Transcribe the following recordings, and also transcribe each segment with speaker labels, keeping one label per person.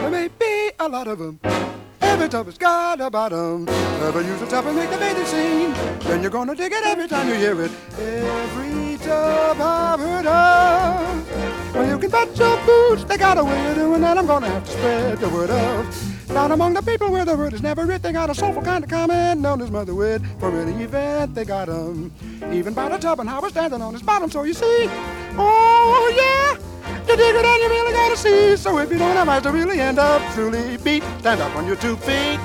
Speaker 1: there may be a lot of them. Every tub has got a bottom. Ever use a tub and make the bathing scene? Then you're gonna dig it every time you hear it. Every tub I've heard of. Well, you can bet your boots they got a way of doing that. I'm gonna have to spread the word of. Down among the people where the word is never writ, they got a soulful kind of comment known as mother wit. For any event they got 'em. Even by the tub and how we're standing on its bottom. So you see, oh yeah, you dig it and you really gotta see. So if you don't have eyes to really end up truly beat, stand up on your 2 feet.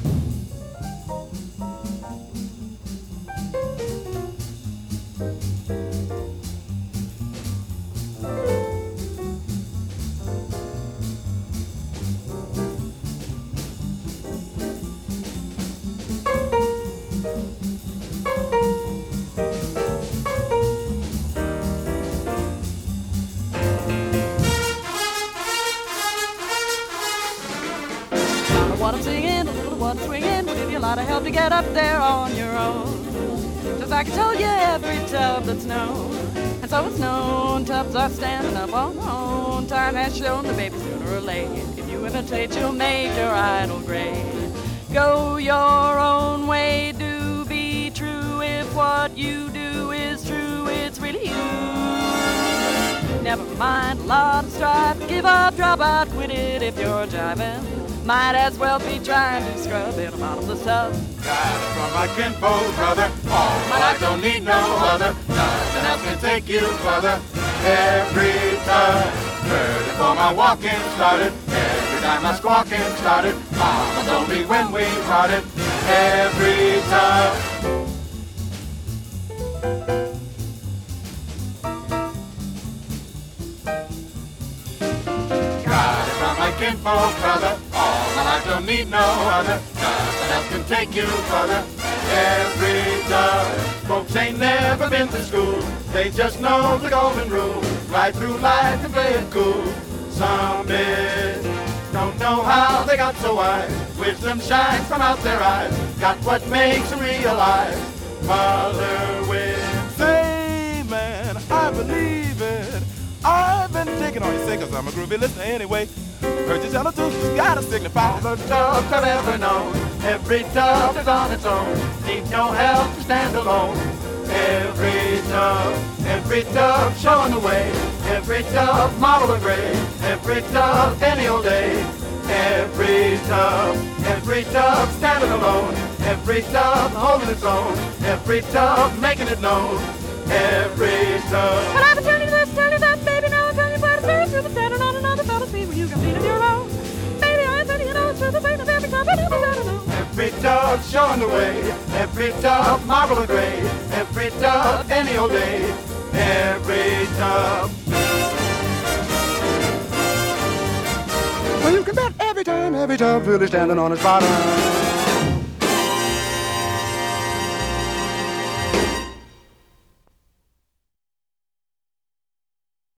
Speaker 2: What I'm singing, a little what I'm swinging will give you a lot of help to get up there on your own. Just like I told you, every tub that's known, and so it's known, tubs are standing up on their own. Time has shown the baby sooner or late, if you imitate, you'll make your idol great. Go your own way, do be true. If what you do is true, it's really you. Never mind a lot of strife, give up, drop out, quit it if you're jiving. Might as well be trying to scrub in a bottomless tub.
Speaker 3: Got it from my kinfolk brother. All my life don't need no other. Nothing else can take you further. Every time, heard it for my walking started. Every time my squawking started. Mama told me when we parted. Every time. Got it from my kinfolk brother. All my life don't need no other. Nothing else can take you further. Every time. Folks ain't never been to school. They just know the golden rule. Right through life and play it cool. Some men don't know how they got so wise. Wisdom shines from out their eyes. Got what makes them realize. Mother wins.
Speaker 4: Say, man, I believe it. I've been digging on you, say, 'cause I'm a groovy listener anyway. Heard you tell the truth, you gotta signify.
Speaker 3: All the tubs I've ever known, every tub is on its own. Need no help to stand alone. Every tub showing the way. Every tub model of gray. Every tub any old day. Every tub standing alone. Every tub holding its own. Every tub making it known. Every tub.
Speaker 2: Well, I've been telling you this, telling you that, baby. Now I'm telling you what it's very true. But standing on another fellow's feet when you can beat of your own. Baby, I ain't telling you no, it's true. The same as every time I do this, I don't know.
Speaker 3: Every tub showing the way. Every tub marble and gray. Every tub any old day. Every tub.
Speaker 1: Well, you can bet every time, every tub's really standing on its bottom.